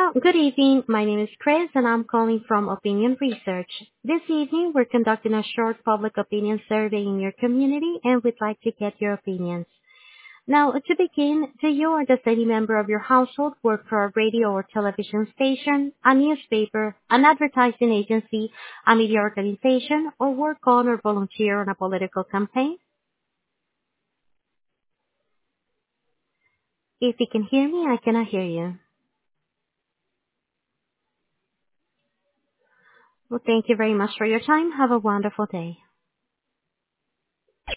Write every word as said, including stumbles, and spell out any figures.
Oh, good evening. My name is Chris, and I'm calling from Opinion Research. This evening, we're conducting a short public opinion survey in your community, and we'd like to get your opinions. Now, to begin, do you or does any member of your household work for a radio or television station, a newspaper, an advertising agency, a media organization, or work on or volunteer on a political campaign? If you can hear me, I cannot hear you. Well, thank you very much for your time. Have a wonderful day.